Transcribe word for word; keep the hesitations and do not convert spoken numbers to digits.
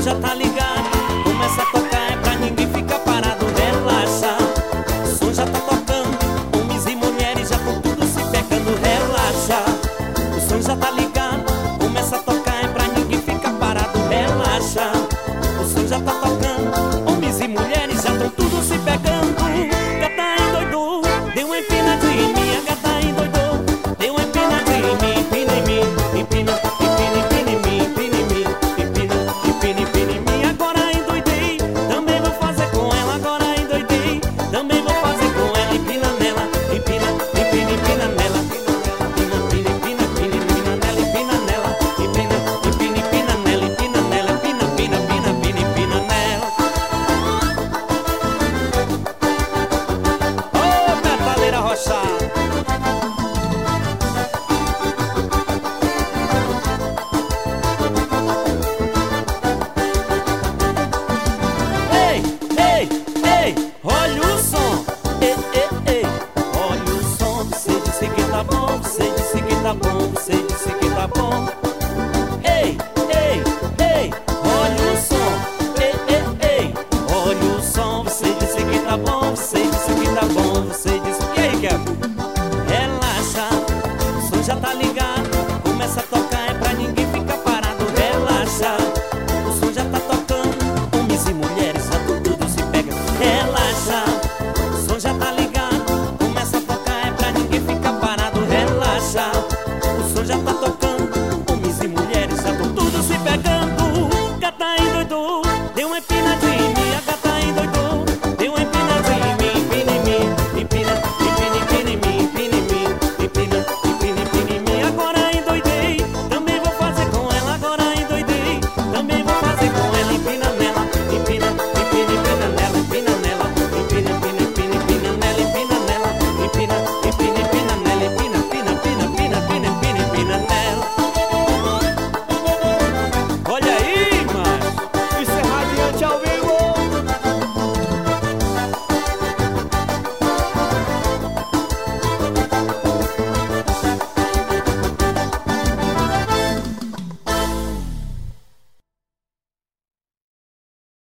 já tá ligado, começa a tocar, é pra ninguém ficar parado, relaxa. O som já tá tocando, homens e mulheres já estão tudo se pegando, relaxa. O som já tá ligado, começa a tocar, é pra ninguém ficar parado, relaxa. O som já tá tocando, homens e mulheres já estão tudo se pegando. Gata endoidou, deu uma empinadinha em mim, a gata endoidou, deu uma empinadinha em mim, empina em mim, empina, empina, empina em mim, empina em mim, empina, empina, empina em mim. Agora endoidei, também vou fazer com ela, agora endoidei, também vou fazer com ela, empina nela, empina, empina, empina nela, empina, empina, empina, empina, empina nela, empina nela, empina, empina, empina nela, empina nela, empina, empina, empina, empina, empina nela. Ô, metaleira rochada. Ei, ei, ei, olha o som. Ei, ei, ei, olha o som. Você disse que tá bom, você disse que tá bom, você disse que tá bom. Ei, ei, ei, olha o som. Ei, ei, ei, olha o som. Você disse que tá bom, você disse que tá bom, você disse. E aí, Kevin? Relaxa, o som já tá ligado, começa a tocar, é pra ninguém ficar parado, relaxa. O som já tá tocando, homens e mulheres já tão tudo se pega, relaxa. O som já tá ligado, começa a tocar, é pra ninguém ficar parado, relaxa. O som já tá tocando, homens e mulheres já tão tudo se pegando. Gata endoidou,